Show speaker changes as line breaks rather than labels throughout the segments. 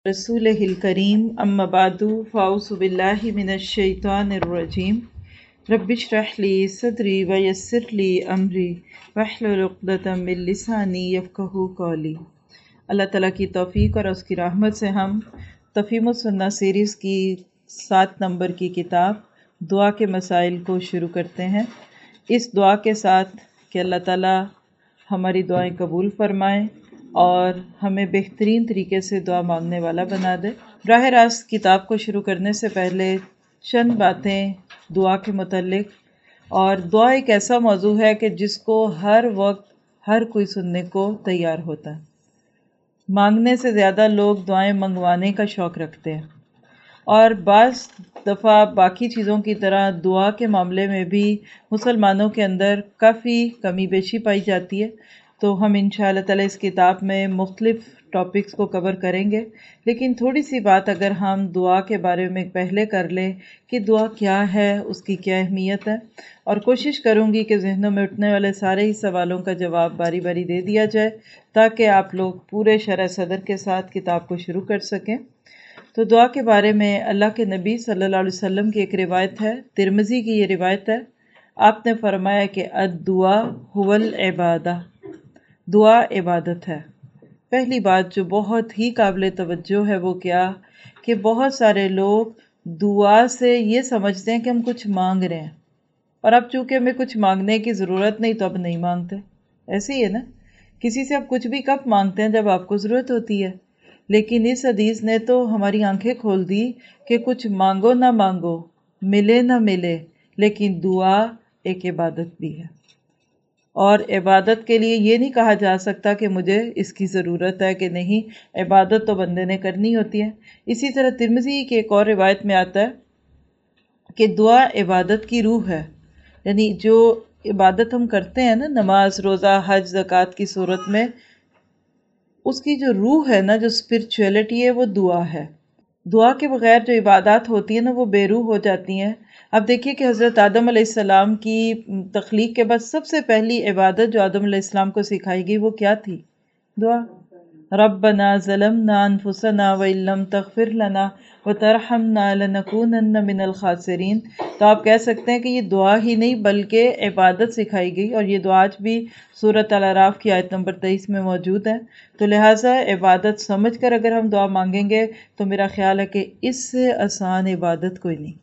रसूलिहिल करीम अम्मा बादु फ़ाऊज़ु बिल्लाहि मिनश शैतानिर रजीम रब्बिश्रह ली सदरी व यस्सिर ली अमरी वहलुल उक़दतम मिन लिसानी यफ़क़हू क़ौली। अल्लाह ताला की तौफ़ीक़ और उसकी रहमत से हम तफ़हीमुस सुन्ना सीरीज़ की 7 नंबर की किताब दुआ के मसाइल को शुरू करते हैं, इस दुआ के साथ कि अल्लाह ताला हमारी दुआएं कबूल फरमाएं और हमें बेहतरीन तरीके से दुआ मांगने वाला बना दे। राह रास्त किताब को शुरू करने से पहले चंद बातें दुआ के मुतल्लिक। और दुआ एक ऐसा मौजू है कि जिसको हर वक्त हर कोई सुनने को तैयार होता है। मांगने से ज़्यादा लोग दुआएं मंगवाने का शौक़ रखते हैं और बाज़ दफ़ा बाकी चीज़ों की तरह दुआ के मामले में भी मुसलमानों के अंदर काफ़ी कमी बेशी पाई जाती है। तो हम इंशाअल्लाह ताला इस किताब में मुख्तलिफ़ टॉपिक्स को कवर करेंगे, लेकिन थोड़ी सी बात अगर हम दुआ के बारे में पहले कर लें कि दुआ क्या है, उसकी क्या अहमियत है, और कोशिश करूँगी कि जहनों में उठने वाले सारे ही सवालों का जवाब बारी बारी दे दिया जाए ताकि आप लोग पूरे शरह सदर के साथ किताब को शुरू कर सकें। तो दुआ के बारे में अल्लाह के नबी सल्लल्लाहु अलैहि वसल्लम की एक रिवायत है, तिरमिज़ी की ये रिवायत है। आपने फरमाया कि अद्दुआ हुवल इबादा, दुआ इबादत है। पहली बात जो बहुत ही काबिल तवज्जो है वो क्या कि बहुत सारे लोग दुआ से ये समझते हैं कि हम कुछ मांग रहे हैं, और अब चूँकि हमें कुछ मांगने की ज़रूरत नहीं तो अब नहीं मांगते। ऐसे ही है ना, किसी से आप कुछ भी कब मांगते हैं, जब आपको ज़रूरत होती है। लेकिन इस हदीस ने तो हमारी आंखें खोल दी कि कुछ मांगो ना मांगो, मिले ना मिले, लेकिन दुआ एक इबादत भी है। और इबादत के लिए ये नहीं कहा जा सकता कि मुझे इसकी ज़रूरत है कि नहीं, इबादत तो बंदे ने करनी होती है। इसी तरह तिरमिज़ी की एक और रिवायत में आता है कि दुआ इबादत की रूह है, यानी जो इबादत हम करते हैं ना, नमाज रोज़ा हज ज़कात की सूरत में, उसकी जो रूह है ना, जो स्पिरिचुअलिटी है, वो दुआ है। दुआ के बगैर जो इबादत होती है ना, वो बेरूह हो जाती हैं। अब देखिए कि हज़रत आदम अलैहिस्सलाम की तख्लीक के बाद सबसे पहली इबादत जो आदम अलैहिस्सलाम को सिखाई गई वो क्या थी? दुआ। रब्बना ज़लमना अनफुसना व इल्लम तग़फिर लना व तरहमना लनकूनन्न मिनल खासिरीन। तो आप कह सकते हैं कि ये दुआ ही नहीं बल्कि इबादत सिखाई गई, और ये दुआ आज भी सूरत अल-अराफ की आयत नंबर 23 में मौजूद है। तो लिहाजा इबादत समझ कर अगर हम दुआ मांगेंगे तो मेरा ख्याल है कि इससे आसान इबादत कोई नहीं,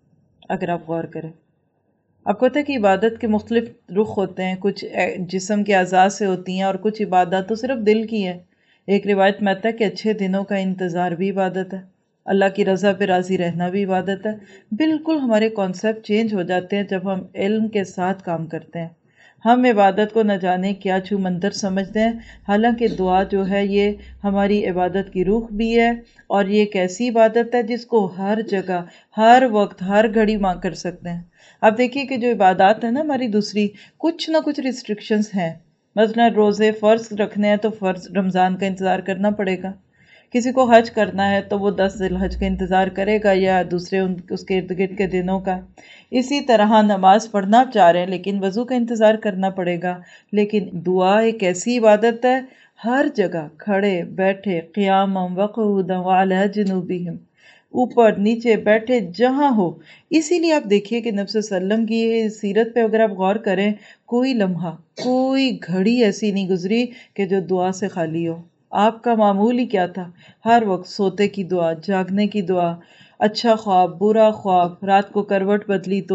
अगर आप गौर करें। आपको पता है कि इबादत के मुख्तलिफ रुख होते हैं, कुछ जिस्म के अज़ा से होती हैं और कुछ इबादत तो सिर्फ दिल की है। एक रिवायत में आता है कि अच्छे दिनों का इंतज़ार भी इबादत है, अल्लाह की रज़ा पे राज़ी रहना भी इबादत है। बिल्कुल हमारे कॉन्सेप्ट चेंज हो जाते हैं जब हम इल्म के साथ काम करते हैं। हम इबादत को न जाने क्या छू मंतर समझते हैं, हालांकि दुआ जो है ये हमारी इबादत की रूह भी है, और ये एक ऐसी इबादत है जिसको हर जगह हर वक्त हर घड़ी मांग कर सकते हैं। अब देखिए कि जो इबादत है ना हमारी दूसरी, कुछ ना कुछ रिस्ट्रिक्शंस हैं। मतलब रोज़े फ़र्ज़ रखने हैं तो फ़र्ज़ रमज़ान का इंतज़ार करना पड़ेगा। किसी को हज करना है तो वो 10 ज़िलहज का इंतज़ार करेगा या दूसरे उसके इर्द गिर्द के दिनों का। इसी तरह नमाज पढ़ना आप चाह रहे हैं लेकिन वज़ू का इंतज़ार करना पड़ेगा। लेकिन दुआ एक ऐसी इबादत है, हर जगह खड़े बैठे, क़ियामम व क़ुऊदन व अला जुनूबिहिम, ऊपर नीचे बैठे जहाँ हो। इसीलिए आप देखिए कि नबी सल्लल्लाहु अलैहि वसल्लम की सीरत पे अगर आप गौर करें, कोई लम्हा कोई घड़ी ऐसी नहीं गुजरी कि जो दुआ से खाली हो। आपका मामूल ही क्या था, हर वक्त सोते की दुआ, जागने की दुआ, अच्छा ख्वाब बुरा ख्वाब, रात को करवट बदली तो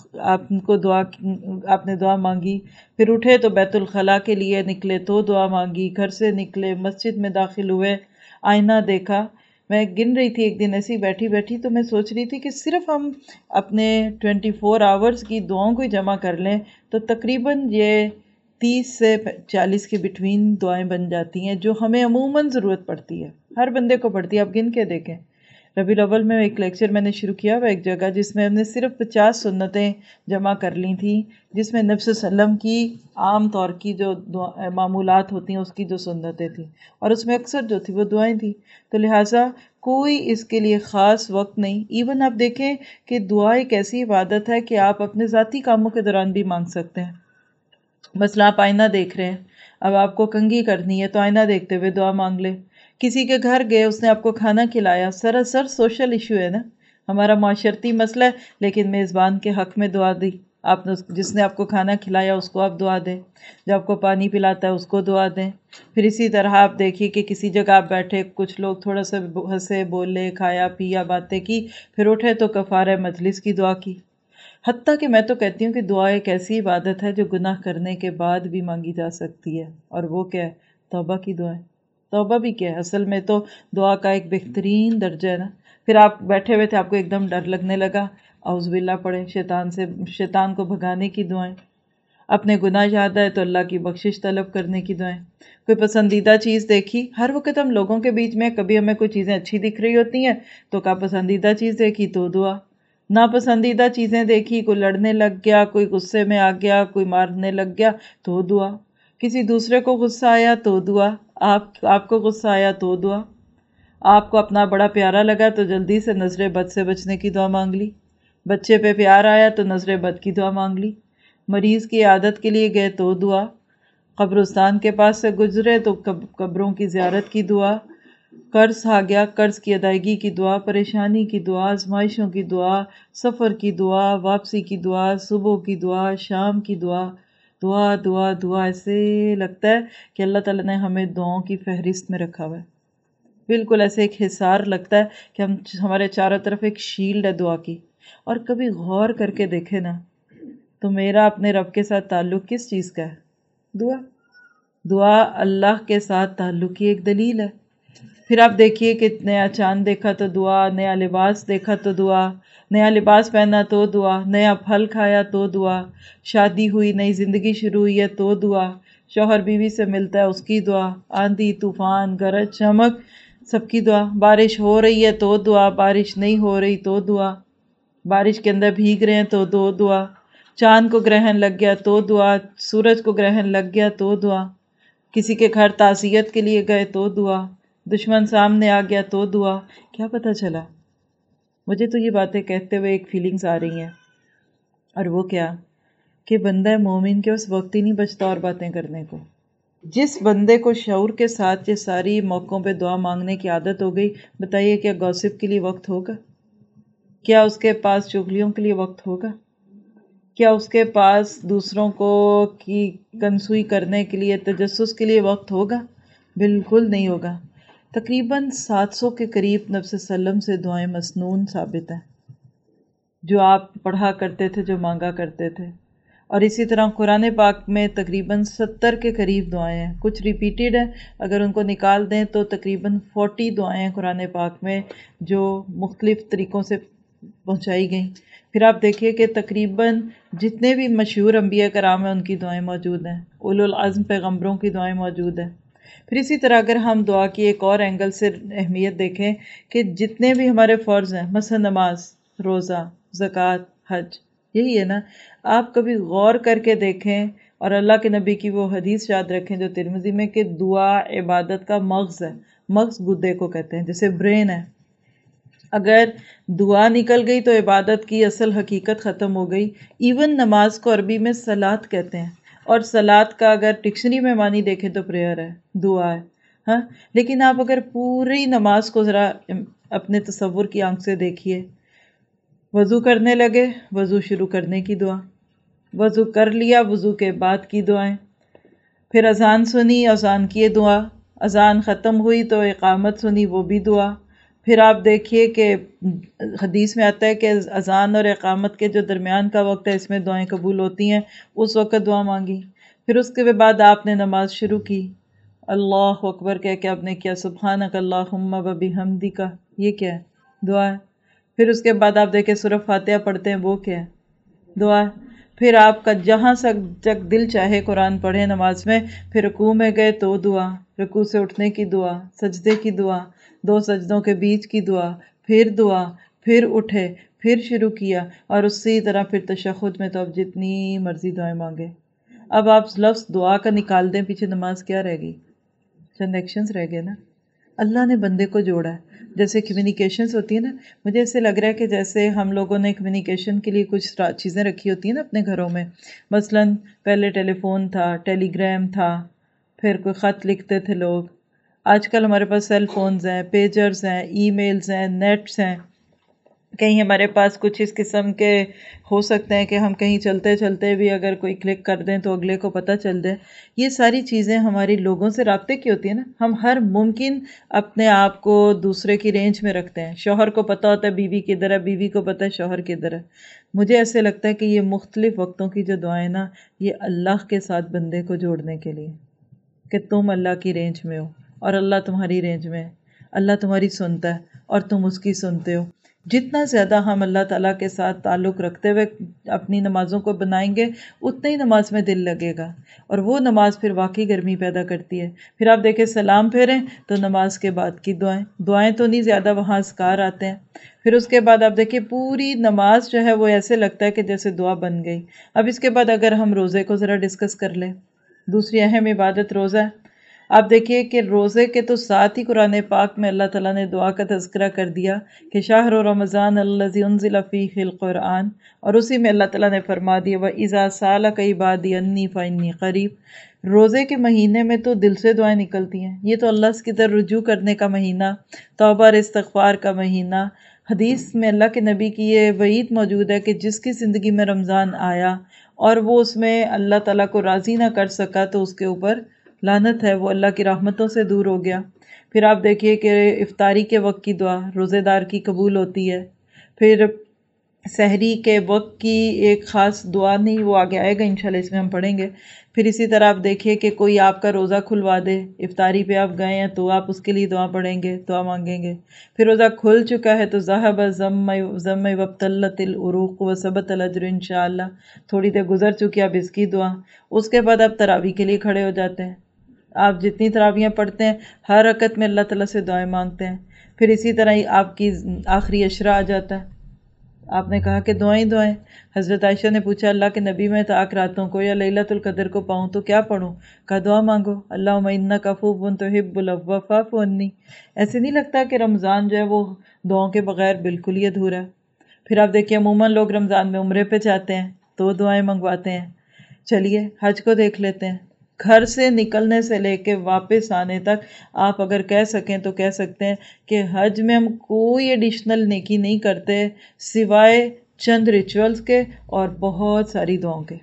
आपको दुआ, आपने दुआ मांगी, फिर उठे तो बैतुल खला के लिए निकले तो दुआ मांगी, घर से निकले मस्जिद में दाखिल हुए आईना देखा। मैं गिन रही थी एक दिन ऐसी बैठी बैठी, तो मैं सोच रही थी कि सिर्फ हम अपने 24 आवर्स की दुआओं को ही जमा कर लें तो तकरीबन ये 30 से 40 के बिटवीन दुआएं बन जाती हैं जो हमें अमूमन ज़रूरत पड़ती है, हर बंदे को पड़ती है। आप गिन के देखें। रबीउल अव्वल में एक लेक्चर मैंने शुरू किया हुआ एक जगह, जिसमें हमने सिर्फ 50 सुन्नतें जमा कर ली थी, जिसमें नबी सल्लल्लाहु अलैहि वसल्लम की आम तौर की जो मामूलात होती हैं उसकी जो सुन्नतें थी, और उसमें अक्सर जो थी वो दुआएं थी। तो लिहाजा कोई इसके लिए ख़ास वक्त नहीं। इवन आप देखें कि दुआ एक ऐसी इबादत है कि आप अपने ज़ाती कामों के दौरान भी मांग सकते हैं। मसला आप आईना देख रहे हैं, अब आपको कंघी करनी है तो आईना देखते हुए दुआ मांग ले, کسی کے گھر گئے، اس نے آپ کو کھانا کھلایا، سراسر سوشل ایشو ہے نا، ہمارا معاشرتی مسئلہ ہے، لیکن میزبان کے حق میں دعا دی آپ نے، جس نے آپ کو کھانا کھلایا اس کو آپ دعا دیں، جو آپ کو پانی پلاتا ہے اس کو دعا دیں۔ پھر اسی طرح آپ دیکھیے کہ کسی جگہ آپ بیٹھے، کچھ لوگ تھوڑا سا ہنسے بولے، کھایا پیا، باتیں کی، پھر اٹھے تو کفارہ مجلس کی دعا کی۔ حتیٰ کہ میں تو کہتی ہوں کہ دعا ایک ایسی عبادت ہے جو گناہ کرنے کے بعد بھی مانگی جا سکتی ہے، اور وہ کیا ہے؟ توبہ کی دعا ہے۔ توبہ بھی کیا ہے؟ اصل میں تو دعا کا ایک بہترین درجہ ہے نا۔ پھر آپ بیٹھے ہوئے تھے، آپ کو ایک دم ڈر لگنے لگا، اعوذ باللہ پڑھیں، شیطان کو بھگانے کی دعائیں۔ اپنے گناہ یاد آئے تو اللہ کی بخشش طلب کرنے کی دعائیں۔ کوئی پسندیدہ چیز دیکھی، ہر وقت ہم لوگوں کے بیچ میں کبھی ہمیں کوئی چیزیں اچھی دکھ رہی ہوتی ہیں تو کا پسندیدہ چیز دیکھی تو دعا، ناپسندیدہ چیزیں دیکھی، کوئی لڑنے لگ گیا، کوئی غصے میں آ گیا، کوئی مارنے لگ گیا تو دعا، کسی دوسرے کو غصہ آیا تو دعا، آپ کو غصہ آیا تو دعا، آپ کو اپنا بڑا پیارا لگا تو جلدی سے نظر بد سے بچنے کی دعا مانگ لی، بچے پہ پیار آیا تو نظر بد کی دعا مانگ لی، مریض کی عادت کے لیے گئے تو دعا، قبرستان کے پاس سے گزرے تو قبروں کی زیارت کی دعا، قرض آ گیا، قرض کی ادائیگی کی دعا، پریشانی کی دعا، آزمائشوں کی دعا، سفر کی دعا، واپسی کی دعا، صبح کی دعا، شام کی دعا، دعا دعا دعا۔ ایسے لگتا ہے کہ اللہ تعالیٰ نے ہمیں دعاؤں کی فہرست میں رکھا ہوا ہے، بالکل ایسے ایک حصار لگتا ہے کہ ہمارے چاروں طرف ایک شیلڈ ہے دعا کی۔ اور کبھی غور کر کے دیکھے نا تو میرا اپنے رب کے ساتھ تعلق کس چیز کا ہے؟ دعا۔ دعا اللہ کے ساتھ تعلق کی ایک دلیل ہے۔ پھر آپ دیکھیے کہ نیا چاند دیکھا تو دعا، نیا لباس دیکھا تو دعا، نیا لباس پہنا تو دعا، نیا پھل کھایا تو دعا، شادی ہوئی، نئی زندگی شروع ہوئی ہے تو دعا، شوہر بیوی سے ملتا ہے اس کی دعا، آندھی طوفان گرج چمک سب کی دعا، بارش ہو رہی ہے تو دعا، بارش نہیں ہو رہی تو دعا، بارش کے اندر بھیگ رہے ہیں تو دعا، چاند کو گرہن لگ گیا تو دعا، سورج کو گرہن لگ گیا تو دعا، کسی کے گھر تعزیت کے لیے گئے تو دعا، دشمن سامنے آ گیا تو دعا۔ کیا پتہ چلا؟ مجھے تو یہ باتیں کہتے ہوئے ایک فیلنگز آ رہی ہیں، اور وہ کیا کہ بندہ مومن کے اس وقت ہی نہیں بچتا اور باتیں کرنے کو۔ جس بندے کو شعور کے ساتھ یہ ساری موقعوں پہ دعا مانگنے کی عادت ہو گئی، بتائیے کیا گوسپ کے لیے وقت ہوگا؟ کیا اس کے پاس چغلیوں کے لیے وقت ہوگا؟ کیا اس کے پاس دوسروں کو کی کنسوئی کرنے کے لیے، تجسس کے لیے وقت ہوگا؟ بالکل نہیں ہوگا۔ تقریباً 700 کے قریب نبی صلی اللہ علیہ وسلم سے دعائیں مسنون ثابت ہیں، جو آپ پڑھا کرتے تھے، جو مانگا کرتے تھے۔ اور اسی طرح قرآن پاک میں تقریباً 70 کے قریب دعائیں ہیں، کچھ ریپیٹیڈ ہیں، اگر ان کو نکال دیں تو تقریباً 40 دعائیں ہیں قرآن پاک میں جو مختلف طریقوں سے پہنچائی گئیں۔ پھر آپ دیکھیے کہ تقریباً جتنے بھی مشہور انبیاء کرام ہیں ان کی دعائیں موجود ہیں، اولو العزم پیغمبروں کی دعائیں موجود ہیں۔ پھر اسی طرح اگر ہم دعا کی ایک اور اینگل سے اہمیت دیکھیں کہ جتنے بھی ہمارے فرض ہیں، مثلا نماز، روزہ، زکوٰۃ، حج، یہی ہے نا۔ آپ کبھی غور کر کے دیکھیں اور اللہ کے نبی کی وہ حدیث یاد رکھیں جو ترمذی میں، کہ دعا عبادت کا مغز ہے، مغز گدے کو کہتے ہیں، جیسے برین ہے۔ اگر دعا نکل گئی تو عبادت کی اصل حقیقت ختم ہو گئی۔ ایون نماز کو عربی میں صلاۃ کہتے ہیں، اور صلاۃ کا اگر ڈکشنری میں معنی دیکھیں تو پریئر ہے، دعا ہے، ہاں۔ لیکن آپ اگر پوری نماز کو ذرا اپنے تصور کی آنکھ سے دیکھیے، وضو کرنے لگے، وضو شروع کرنے کی دعا، وضو کر لیا، وضو کے بعد کی دعائیں، پھر اذان سنی، اذان کی دعا، اذان ختم ہوئی تو اقامت سنی، وہ بھی دعا۔ پھر آپ دیکھیے کہ حدیث میں آتا ہے کہ اذان اور اقامت کے جو درمیان کا وقت ہے اس میں دعائیں قبول ہوتی ہیں، اس وقت دعا مانگی۔ پھر اس کے بعد آپ نے نماز شروع کی، اللہ اکبر کہہ کے آپ نے کیا، سبحانک اللہم و بحمدک، یہ کیا ہے؟ دعا ہے۔ پھر اس کے بعد آپ دیکھیں سورہ فاتحہ پڑھتے ہیں، وہ کیا ہے؟ دعا ہے۔ پھر آپ کا جہاں تک دل چاہے قرآن پڑھیں نماز میں، پھر رکوع میں گئے تو دعا، رکوع سے اٹھنے کی دعا، سجدے کی دعا، 2 سجدوں کے بیچ کی دعا، پھر دعا، پھر اٹھے، پھر شروع کیا، اور اسی طرح پھر تشہد میں تو آپ جتنی مرضی دعائیں مانگے۔ اب آپ لفظ دعا کا نکال دیں، پیچھے نماز کیا رہ گئی؟ چند ایکشنز رہ گئے نا۔ اللہ نے بندے کو جوڑا ہے، جیسے کمیونیکیشنز ہوتی ہیں نا، مجھے ایسے لگ رہا ہے کہ جیسے ہم لوگوں نے کمیونیکیشن کے لیے کچھ چیزیں رکھی ہوتی ہیں نا اپنے گھروں میں، مثلاً پہلے ٹیلی فون تھا، ٹیلی گرام تھا، پھر کوئی خط لکھتے تھے لوگ، آج کل ہمارے پاس سیل فونز ہیں، پیجرز ہیں، ای میلز ہیں، نیٹس ہیں، کہیں ہمارے پاس کچھ اس قسم کے ہو سکتے ہیں کہ ہم کہیں چلتے چلتے بھی اگر کوئی کلک کر دیں تو اگلے کو پتہ چل جائے۔ یہ ساری چیزیں ہماری لوگوں سے رابطے کی ہوتی ہیں نا، ہم ہر ممکن اپنے آپ کو دوسرے کی رینج میں رکھتے ہیں۔ شوہر کو پتہ ہوتا ہے بیوی کدھر ہے، بیوی کو پتہ ہے شوہر کدھر ہے۔ مجھے ایسے لگتا ہے کہ یہ مختلف وقتوں کی جو دعائیں نا، یہ اللہ کے ساتھ بندے کو جوڑنے کے لیے، کہ تم اللہ کی رینج میں ہو اور اللہ تمہاری رینج میں ہے، اللہ تمہاری سنتا ہے اور تم اس کی سنتے ہو۔ جتنا زیادہ ہم اللہ تعالیٰ کے ساتھ تعلق رکھتے ہوئے اپنی نمازوں کو بنائیں گے، اتنا ہی نماز میں دل لگے گا، اور وہ نماز پھر واقعی گرمی پیدا کرتی ہے۔ پھر آپ دیکھیں سلام پھیریں تو نماز کے بعد کی دعائیں تو نہیں زیادہ وہاں اذکار آتے ہیں۔ پھر اس کے بعد آپ دیکھیں پوری نماز جو ہے وہ ایسے لگتا ہے کہ جیسے دعا بن گئی۔ اب اس کے بعد اگر ہم روزے کو ذرا ڈسکس کر لیں، دوسری اہم عبادت روزہ ہے۔ آپ دیکھیے کہ روزے کے تو ساتھ ہی قرآن پاک میں اللہ تعالیٰ نے دعا کا تذکرہ کر دیا کہ شہر رمضان الذی انزل فیہ القرآن، اور اسی میں اللہ تعالیٰ نے فرما دیا وَإِذَا سَأَلَكَ عِبَادِی عَنِّی فَإِنِّی قریب۔ روزے کے مہینے میں تو دل سے دعائیں نکلتی ہیں، یہ تو اللہ کی طرف رجوع کرنے کا مہینہ، توبہ اور استغفار کا مہینہ۔ حدیث میں اللہ کے نبی کی یہ وعید موجود ہے کہ جس کی زندگی میں رمضان آیا اور وہ اس میں اللہ تعالیٰ کو راضی نہ کر سکا تو اس کے اوپر لعنت ہے، وہ اللہ کی رحمتوں سے دور ہو گیا۔ پھر آپ دیکھیے کہ افطاری کے وقت کی دعا روزے دار کی قبول ہوتی ہے۔ پھر سحری کے وقت کی ایک خاص دعا نہیں، وہ آگے آئے گا انشاءاللہ، اس میں ہم پڑھیں گے۔ پھر اسی طرح آپ دیکھیے کہ کوئی آپ کا روزہ کھلوا دے، افطاری پہ آپ گئے ہیں تو آپ اس کے لیے دعا پڑھیں گے، دعا مانگیں گے۔ پھر روزہ کھل چکا ہے تو ذہب الظم وابتلت العروق وثبت الاجر انشاءاللہ، تھوڑی دیر گزر چکی، اب اس کی دعا۔ اس کے بعد آپ تراویح کے لیے کھڑے ہو جاتے ہیں، آپ جتنی تراویحیں پڑھتے ہیں ہر رکعت میں اللہ تعالیٰ سے دعائیں مانگتے ہیں۔ پھر اسی طرح ہی آپ کی آخری عشرہ آ جاتا ہے، آپ نے کہا کہ دعائیں۔ حضرت عائشہ نے پوچھا اللہ کے نبی میں طاق راتوں کو یا لیلۃ القدر کو پاؤں تو کیا پڑھوں؟ کہا دعا مانگو، اللہم انک عفو تحب العفو فاعف عنی۔ ایسے نہیں لگتا کہ رمضان جو ہے وہ دعاؤں کے بغیر بالکل ہی ادھورا ہے؟ پھر آپ دیکھیے عموماً لوگ رمضان میں عمرے پہ جاتے ہیں تو دعائیں منگواتے ہیں۔ چلیے حج کو دیکھ لیتے ہیں۔ گھر سے نکلنے سے لے کے واپس آنے تک آپ اگر کہہ سکیں تو کہہ سکتے ہیں کہ حج میں ہم کوئی ایڈیشنل نیکی نہیں کرتے سوائے چند ریچولز کے اور بہت ساری دعاؤں کے۔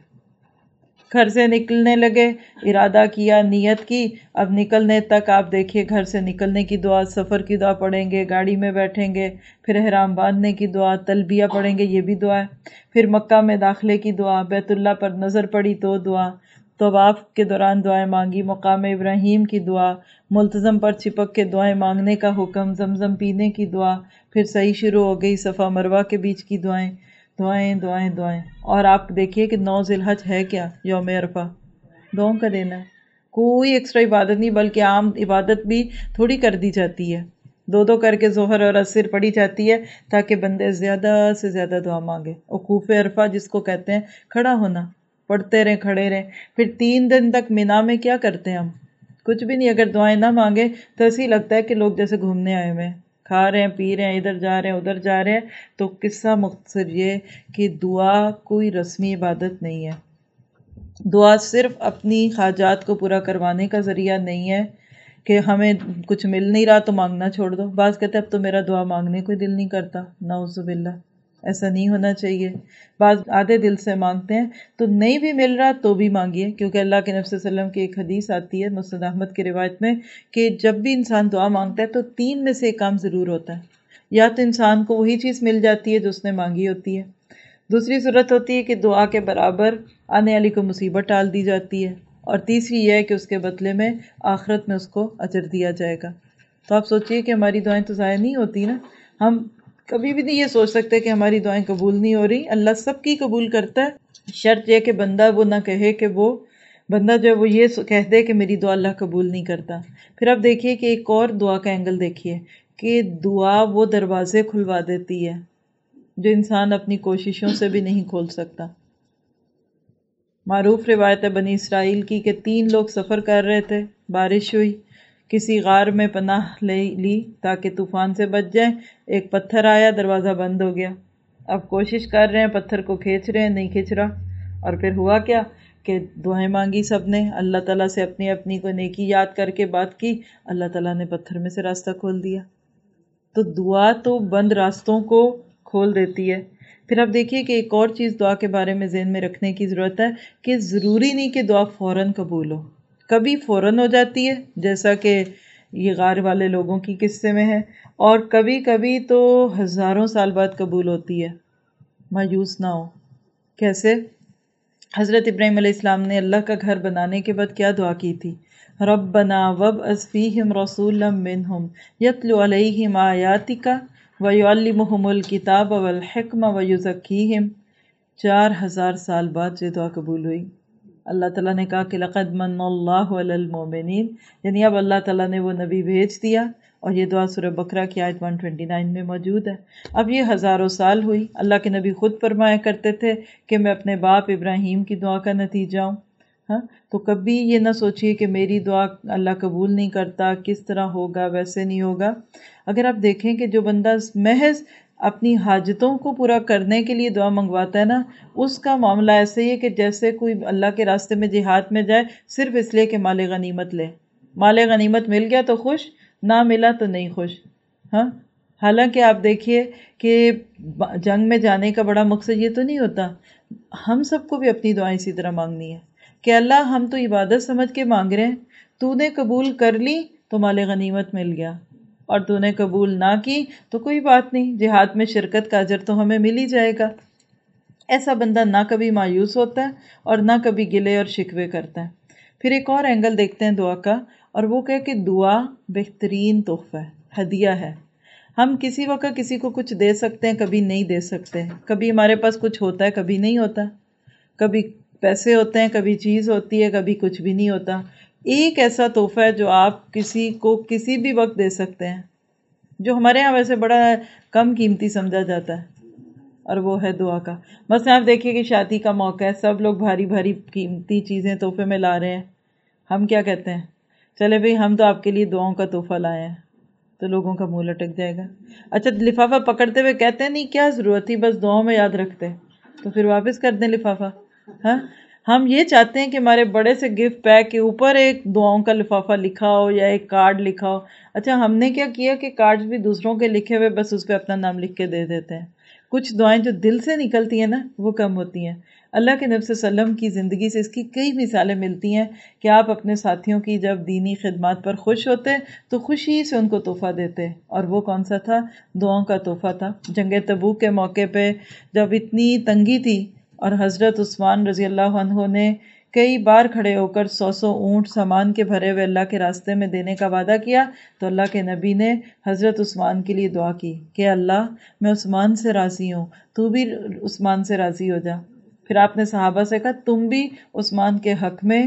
گھر سے نکلنے لگے، ارادہ کیا، نیت کی، اب نکلنے تک آپ دیکھیے گھر سے نکلنے کی دعا، سفر کی دعا پڑھیں گے، گاڑی میں بیٹھیں گے، پھر احرام باندھنے کی دعا، تلبیہ پڑھیں گے، یہ بھی دعا ہے۔ پھر مکہ میں داخلے کی دعا، بیت اللہ پر نظر پڑی تو دعا، طواف کے دوران دعائیں مانگی، مقام ابراہیم کی دعا، ملتزم پر چپک کے دعائیں مانگنے کا حکم، زمزم پینے کی دعا، پھر صحیح شروع ہو گئی صفا مروہ کے بیچ کی دعائیں۔ اور آپ دیکھیے کہ 9 ذی الحج ہے کیا؟ یوم عرفہ، دعاؤں کا دن ہے۔ کوئی ایکسٹرا عبادت نہیں، بلکہ عام عبادت بھی تھوڑی کر دی جاتی ہے، 2 کر کے ظہر اور عصر پڑھی جاتی ہے تاکہ بندے زیادہ سے زیادہ دعا مانگے۔ وقوف عرفہ جس کو کہتے ہیں، کھڑا ہونا، پڑھتے رہیں، کھڑے رہیں۔ پھر 3 دن تک مینا میں کیا کرتے ہیں ہم؟ کچھ بھی نہیں۔ اگر دعائیں نہ مانگے تو ایسے ہی لگتا ہے کہ لوگ جیسے گھومنے آئے ہوئے ہیں، کھا رہے ہیں، پی رہے ہیں، ادھر جا رہے ہیں، ادھر جا رہے ہیں۔ تو قصہ مختصر یہ کہ دعا کوئی رسمی عبادت نہیں ہے۔ دعا صرف اپنی حاجات کو پورا کروانے کا ذریعہ نہیں ہے کہ ہمیں کچھ مل نہیں رہا تو مانگنا چھوڑ دو۔ بعض کہتے ہیں اب تو میرا دعا مانگنے کو دل نہیں کرتا، نعوذ باللہ، ایسا نہیں ہونا چاہیے۔ بعض آدھے دل سے مانگتے ہیں، تو نہیں بھی مل رہا تو بھی مانگیے، کیونکہ اللہ کے نبی صلی اللہ علیہ وسلم کی ایک حدیث آتی ہے مسند احمد کی روایت میں کہ جب بھی انسان دعا مانگتا ہے تو 3 میں سے ایک کام ضرور ہوتا ہے، یا تو انسان کو وہی چیز مل جاتی ہے جو اس نے مانگی ہوتی ہے، دوسری صورت ہوتی ہے کہ دعا کے برابر آنے والی کو مصیبت ٹال دی جاتی ہے، اور تیسری یہ ہے کہ اس کے بدلے میں آخرت میں اس کو اجر دیا جائے گا۔ تو آپ سوچئے کہ ہماری دعائیں تو ضائع نہیں ہوتی نا، ہم کبھی بھی نہیں یہ سوچ سکتے کہ ہماری دعائیں قبول نہیں ہو رہی، اللہ سب کی قبول کرتا ہے۔ شرط یہ کہ بندہ وہ نہ کہے کہ بندہ جو ہے وہ یہ کہہ دے کہ میری دعا اللہ قبول نہیں کرتا۔ پھر آپ دیکھیے کہ ایک اور دعا کا اینگل دیکھیے کہ دعا وہ دروازے کھلوا دیتی ہے جو انسان اپنی کوششوں سے بھی نہیں کھول سکتا۔ معروف روایت ہے بنی اسرائیل کی کہ 3 لوگ سفر کر رہے تھے، بارش ہوئی، کسی غار میں پناہ لی تاکہ طوفان سے بچ جائیں، ایک پتھر آیا، دروازہ بند ہو گیا۔ اب کوشش کر رہے ہیں، پتھر کو کھینچ رہے ہیں، نہیں کھینچ رہا، اور پھر ہوا کیا کہ دعائیں مانگی سب نے، اللہ تعالیٰ سے اپنی اپنی کو نیکی یاد کر کے بات کی، اللہ تعالیٰ نے پتھر میں سے راستہ کھول دیا۔ تو دعا تو بند راستوں کو کھول دیتی ہے۔ پھر آپ دیکھیے کہ ایک اور چیز دعا کے بارے میں ذہن میں رکھنے کی ضرورت ہے کہ ضروری نہیں کہ دعا فوراً قبول ہو، کبھی فوراً ہو جاتی ہے جیسا کہ یہ غار والے لوگوں کی قصے میں ہے، اور کبھی کبھی تو ہزاروں سال بعد قبول ہوتی ہے۔ مایوس نہ ہو۔ کیسے؟ حضرت ابراہیم علیہ السلام نے اللہ کا گھر بنانے کے بعد کیا دعا کی تھی؟ ربنا وابعث فیہم رسولا منہم یتلو علیہم آیاتک ویعلمہم الکتاب والحکمہ ویزکیہم۔ 4000 سال بعد یہ دعا قبول ہوئی۔ اللہ تعالیٰ نے کہا کہ لقد من اللہ علی المؤمنین، یعنی اب اللہ تعالیٰ نے وہ نبی بھیج دیا، اور یہ دعا سورہ بقرہ کی آیت 129 میں موجود ہے۔ اب یہ ہزاروں سال ہوئی، اللہ کے نبی خود فرمایا کرتے تھے کہ میں اپنے باپ ابراہیم کی دعا کا نتیجہ ہوں۔ ہاں، تو کبھی یہ نہ سوچئے کہ میری دعا اللہ قبول نہیں کرتا، کس طرح ہوگا، ویسے نہیں ہوگا۔ اگر آپ دیکھیں کہ جو بندہ محض اپنی حاجتوں کو پورا کرنے کے لیے دعا منگواتا ہے نا، اس کا معاملہ ایسے ہی ہے کہ جیسے کوئی اللہ کے راستے میں جہاد میں جائے صرف اس لیے کہ مال غنیمت لے۔ مال غنیمت مل گیا تو خوش، نہ ملا تو نہیں خوش۔ ہاں، حالانکہ آپ دیکھیے کہ جنگ میں جانے کا بڑا مقصد یہ تو نہیں ہوتا۔ ہم سب کو بھی اپنی دعائیں اسی طرح مانگنی ہے کہ اللہ ہم تو عبادت سمجھ کے مانگ رہے ہیں، تو نے قبول کر لی تو مال غنیمت مل گیا، اور تو نے قبول نہ کی تو کوئی بات نہیں، جہاد میں شرکت کا اجر تو ہمیں مل ہی جائے گا۔ ایسا بندہ نہ کبھی مایوس ہوتا ہے اور نہ کبھی گلے اور شکوے کرتا ہے۔ پھر ایک اور اینگل دیکھتے ہیں دعا کا، اور وہ کہ دعا بہترین تحفہ ہے، ہدیہ ہے۔ ہم کسی وقت کسی کو کچھ دے سکتے ہیں، کبھی نہیں دے سکتے، کبھی ہمارے پاس کچھ ہوتا ہے، کبھی نہیں ہوتا، کبھی پیسے ہوتے ہیں، کبھی چیز ہوتی ہے، کبھی کچھ بھی نہیں ہوتا۔ ایک ایسا تحفہ ہے جو آپ کسی کو کسی بھی وقت دے سکتے ہیں، جو ہمارے ہاں ویسے بڑا کم قیمتی سمجھا جاتا ہے، اور وہ ہے دعا کا۔ مثلا آپ دیکھیے کہ شادی کا موقع ہے، سب لوگ بھاری بھاری قیمتی چیزیں تحفے میں لا رہے ہیں، ہم کیا کہتے ہیں؟ چلے بھئی ہم تو آپ کے لیے دعاؤں کا تحفہ لائے ہیں، تو لوگوں کا منہ لٹک جائے گا۔ اچھا، لفافہ پکڑتے ہوئے کہتے ہیں نہیں کیا ضرورت تھی، بس دعاؤں میں یاد رکھتے، تو پھر واپس کر دیں لفافہ۔ ہاں، ہم یہ چاہتے ہیں کہ ہمارے بڑے سے گفٹ پیک کے اوپر ایک دعاؤں کا لفافہ لکھا ہو یا ایک کارڈ لکھا ہو۔ اچھا، ہم نے کیا کیا کہ کارڈ بھی دوسروں کے لکھے ہوئے بس اس پہ اپنا نام لکھ کے دے دیتے ہیں۔ کچھ دعائیں جو دل سے نکلتی ہیں نا، وہ کم ہوتی ہیں۔ اللہ کے نبی صلی اللہ علیہ وسلم کی زندگی سے اس کی کئی مثالیں ملتی ہیں کہ آپ اپنے ساتھیوں کی جب دینی خدمات پر خوش ہوتے تو خوشی سے ان کو تحفہ دیتے، اور وہ کون سا تھا؟ دعاؤں کا تحفہ تھا۔ جنگ تبوک کے موقع پہ جب اتنی تنگی تھی اور حضرت عثمان رضی اللہ عنہ نے کئی بار کھڑے ہو کر 100 اونٹ سامان کے بھرے ہوئے اللہ کے راستے میں دینے کا وعدہ کیا، تو اللہ کے نبی نے حضرت عثمان کے لیے دعا کی کہ اللہ میں عثمان سے راضی ہوں، تو بھی عثمان سے راضی ہو جا۔ پھر آپ نے صحابہ سے کہا تم بھی عثمان کے حق میں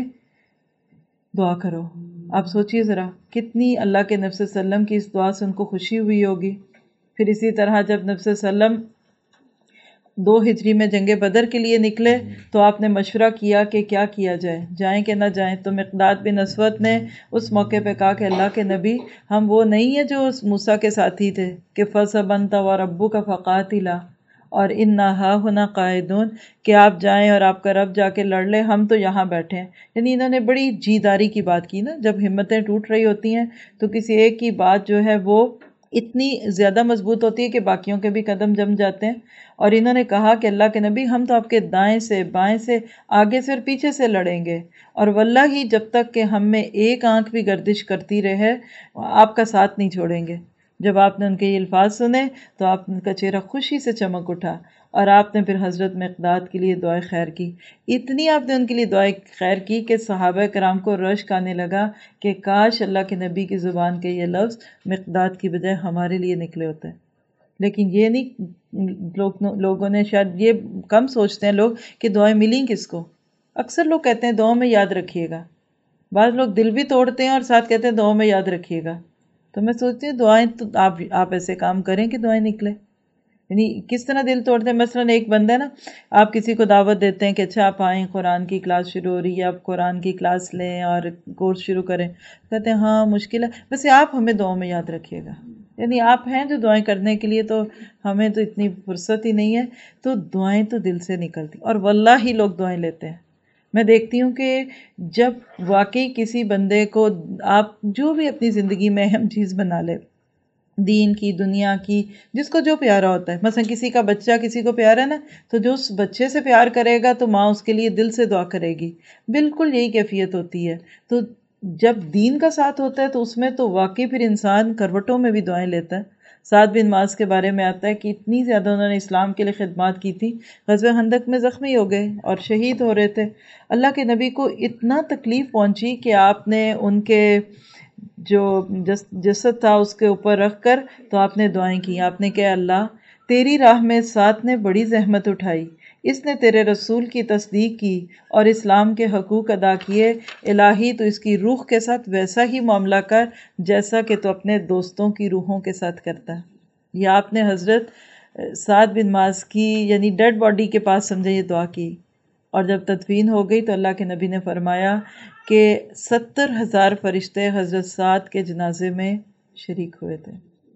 دعا کرو۔ آپ سوچئے ذرا کتنی اللہ کے نبی صلی اللہ علیہ وسلم کی اس دعا سے ان کو خوشی ہوئی ہوگی۔ پھر اسی طرح جب نبی صلی اللہ علیہ وسلم 2 ہجری میں جنگ بدر کے لیے نکلے تو آپ نے مشورہ کیا کہ کیا کیا جائے، جائیں کہ نہ جائیں، تو مقداد بن اسود نے اس موقع پہ کہا کہ اللہ کے نبی ہم وہ نہیں ہیں جو موسیٰ کے ساتھی تھے کہ فَصَبْ أَنْتَ وَرَبُّكَ فَقَاتِلَا اور اِنَّا هَا هُنَا قَاعِدُونَ، کہ آپ جائیں اور آپ کا رب جا کے لڑ لے، ہم تو یہاں بیٹھے ہیں۔ یعنی انہوں نے بڑی جیداری کی بات کی نا، جب ہمتیں ٹوٹ رہی ہوتی ہیں تو کسی ایک کی بات جو ہے وہ اتنی زیادہ مضبوط ہوتی ہے کہ باقیوں کے بھی قدم جم جاتے ہیں۔ اور انہوں نے کہا کہ اللہ کے نبی ہم تو آپ کے دائیں سے بائیں سے آگے سے اور پیچھے سے لڑیں گے، اور واللہ ہی جب تک کہ ہم میں ایک آنکھ بھی گردش کرتی رہے آپ کا ساتھ نہیں چھوڑیں گے۔ جب آپ نے ان کے یہ الفاظ سنے تو آپ کا چہرہ خوشی سے چمک اٹھا، اور آپ نے پھر حضرت مقداد کے لیے دعائے خیر کی۔ اتنی آپ نے ان کے لیے دعائے خیر کی کہ صحابہ کرام کو رشک آنے لگا کہ کاش اللہ کے نبی کی زبان کے یہ لفظ مقداد کی بجائے ہمارے لیے نکلے ہوتے۔ لیکن یہ نہیں، لوگوں نے شاید یہ کم سوچتے ہیں لوگ کہ دعائیں ملیں کس کو۔ اکثر لوگ کہتے ہیں دعاؤں میں یاد رکھیے گا، بعض لوگ دل بھی توڑتے ہیں اور ساتھ کہتے ہیں دعاؤں میں یاد رکھیے گا۔ تو میں سوچتی ہوں دعائیں تو آپ ایسے کام کریں کہ دعائیں نکلیں۔ یعنی کس طرح دل توڑتے ہیں؟ مثلاً ایک بندہ ہے نا، آپ کسی کو دعوت دیتے ہیں کہ اچھا آپ آئیں، قرآن کی کلاس شروع ہو رہی ہے، آپ قرآن کی کلاس لیں اور کورس شروع کریں، کہتے ہیں ہاں مشکل ہے، ویسے آپ ہمیں دعاؤں میں یاد رکھیے گا۔ یعنی آپ ہیں جو دعائیں کرنے کے لیے، تو ہمیں تو اتنی فرصت ہی نہیں ہے۔ تو دعائیں تو دل سے نکلتی، اور واللہ ہی لوگ دعائیں لیتے ہیں، میں دیکھتی ہوں کہ جب واقعی کسی بندے کو آپ جو بھی اپنی زندگی میں اہم چیز بنا لے، دین کی، دنیا کی، جس کو جو پیارا ہوتا ہے، مثلا کسی کا بچہ کسی کو پیارا ہے نا، تو جو اس بچے سے پیار کرے گا تو ماں اس کے لیے دل سے دعا کرے گی، بالکل یہی کیفیت ہوتی ہے۔ تو جب دین کا ساتھ ہوتا ہے تو اس میں تو واقعی پھر انسان کروٹوں میں بھی دعائیں لیتا ہے۔ سعد بن معاذ کے بارے میں آتا ہے کہ اتنی زیادہ انہوں نے اسلام کے لیے خدمات کی تھی، غزوہ خندق میں زخمی ہو گئے اور شہید ہو رہے تھے۔ اللہ کے نبی کو اتنا تکلیف پہنچی کہ آپ نے ان کے جو جسد تھا اس کے اوپر رکھ کر تو آپ نے دعائیں کی، آپ نے کہا اللہ تیری راہ میں سعد نے بڑی زحمت اٹھائی، اس نے تیرے رسول کی تصدیق کی اور اسلام کے حقوق ادا کیے، الہی تو اس کی روح کے ساتھ ویسا ہی معاملہ کر جیسا کہ تو اپنے دوستوں کی روحوں کے ساتھ کرتا ہے۔ یا آپ نے حضرت سعد بن معاذ کی یعنی ڈیڈ باڈی کے پاس سمجھے یہ دعا کی، اور جب تدفین ہو گئی تو اللہ کے نبی نے فرمایا کہ 70,000 فرشتے حضرت سعد کے جنازے میں شریک ہوئے تھے۔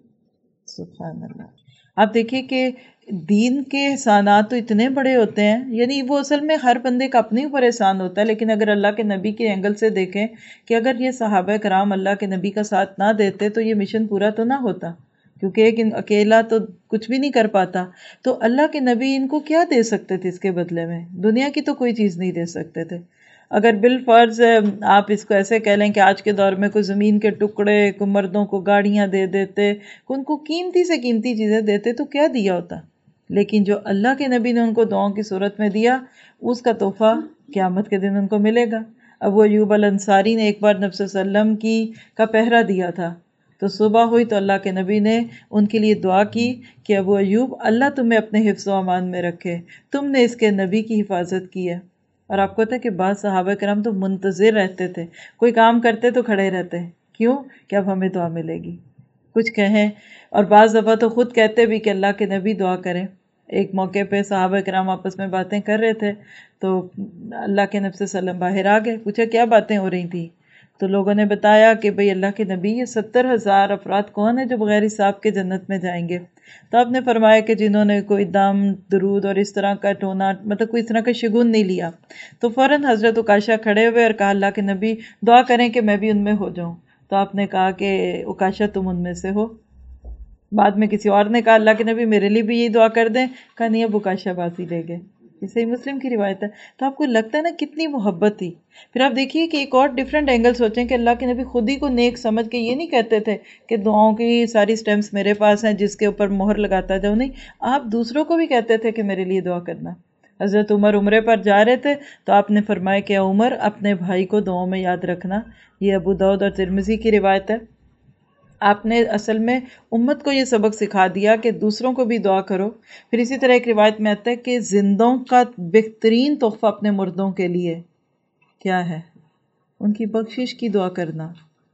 سبحان اللہ۔ آپ دیکھیے کہ دین کے احسانات تو اتنے بڑے ہوتے ہیں، یعنی وہ اصل میں ہر بندے کا اپنے اوپر احسان ہوتا ہے، لیکن اگر اللہ کے نبی کے اینگل سے دیکھیں کہ اگر یہ صحابہ کرام اللہ کے نبی کا ساتھ نہ دیتے تو یہ مشن پورا تو نہ ہوتا، کیونکہ ایک اکیلا تو کچھ بھی نہیں کر پاتا۔ تو اللہ کے نبی ان کو کیا دے سکتے تھے اس کے بدلے میں؟ دنیا کی تو کوئی چیز نہیں دے سکتے تھے۔ اگر بالفرض آپ اس کو ایسے کہہ لیں کہ آج کے دور میں کوئی زمین کے ٹکڑے، کوئی مردوں کو گاڑیاں دے دیتے، ان کو قیمتی سے قیمتی چیزیں دیتے تو کیا دیا ہوتا، لیکن جو اللہ کے نبی نے ان کو دعاؤں کی صورت میں دیا، اس کا تحفہ قیامت کے دن ان کو ملے گا۔ ابو ایوب الانصاری نے ایک بار نبی صلی اللہ علیہ وسلم کا پہرا دیا تھا، تو صبح ہوئی تو اللہ کے نبی نے ان کے لیے دعا کی کہ ابو ایوب اللہ تمہیں اپنے حفظ و امان میں رکھے، تم نے اس کے نبی کی حفاظت کی ہے۔ اور آپ کو پتہ ہے کہ بعض صحابہ کرام تو منتظر رہتے تھے، کوئی کام کرتے تو کھڑے رہتے، کیوں کہ اب ہمیں دعا ملے گی، کچھ کہیں، اور بعض دفعہ تو خود کہتے بھی کہ اللہ کے نبی دعا کریں۔ ایک موقع پہ صحابہ کرام آپس میں باتیں کر رہے تھے تو اللہ کے نبی صلی اللہ علیہ وسلم باہر آ گئے، پوچھا کیا باتیں ہو رہی تھیں؟ تو لوگوں نے بتایا کہ بھئی اللہ کے نبی یہ 70,000 افراد کون ہیں جو بغیر حساب کے جنت میں جائیں گے؟ تو آپ نے فرمایا کہ جنہوں نے کوئی دم، درود اور اس طرح کا ٹونا، مطلب کوئی اس طرح کا شگون نہیں لیا۔ تو فوراً حضرت عکاشہ کھڑے ہوئے اور کہا اللہ کے نبی دعا کریں کہ میں بھی ان میں ہو جاؤں۔ تو آپ نے کہا کہ عکاشہ تم ان میں سے ہو۔ بعد میں کسی اور نے کہا اللہ کے نبی میرے لیے بھی یہی دعا کر دیں، کہا نہیں اب عکاشہ بازی لے گئے۔ یہ صحیح مسلم کی روایت ہے۔ تو آپ کو لگتا ہے نا کتنی محبت تھی۔ پھر آپ دیکھیے کہ ایک اور ڈیفرنٹ اینگل سوچیں کہ اللہ کے نبی خود ہی کو نیک سمجھ کے یہ نہیں کہتے تھے کہ دعاؤں کی ساری سٹیمپس میرے پاس ہیں جس کے اوپر مہر لگاتا جاؤ، نہیں، آپ دوسروں کو بھی کہتے تھے کہ میرے لیے دعا کرنا۔ حضرت عمر عمرے پر جا رہے تھے تو آپ نے فرمایا کہ عمر اپنے بھائی کو دعاؤں میں یاد رکھنا۔ یہ ابو داؤد اور ترمذی کی روایت ہے۔ آپ نے اصل میں امت کو یہ سبق سکھا دیا کہ دوسروں کو بھی دعا کرو۔ پھر اسی طرح ایک روایت میں آتا ہے کہ زندوں کا بہترین تحفہ اپنے مردوں کے لیے کیا ہے؟ ان کی بخشش کی دعا کرنا۔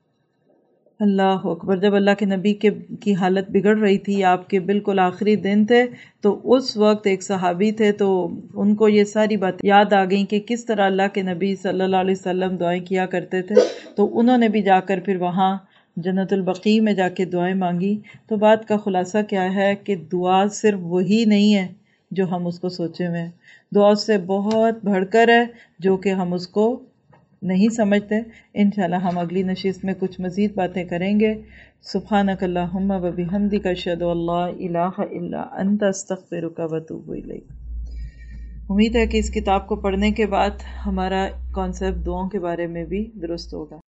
اللہ اکبر۔ جب اللہ کے نبی کی حالت بگڑ رہی تھی، آپ کے بالکل آخری دن تھے، تو اس وقت ایک صحابی تھے تو ان کو یہ ساری باتیں یاد آ گئیں کہ کس طرح اللہ کے نبی صلی اللہ علیہ وسلم دعائیں کیا کرتے تھے، تو انہوں نے بھی جا کر پھر وہاں جنت البقیع میں جا کے دعائیں مانگی۔ تو بات کا خلاصہ کیا ہے کہ دعا صرف وہی نہیں ہے جو ہم اس کو سوچے ہوئے ہیں، دعا اس سے بہت بڑھ کر ہے جو کہ ہم اس کو نہیں سمجھتے۔ انشاءاللہ ہم اگلی نشست میں کچھ مزید باتیں کریں گے۔ سبحانک اللہم و بحمدک اشہد ان لا الہ الا انت استغفرک و اتوب الیک۔ امید ہے کہ اس کتاب کو پڑھنے کے بعد ہمارا کانسیپٹ دعاؤں کے بارے میں بھی درست ہوگا۔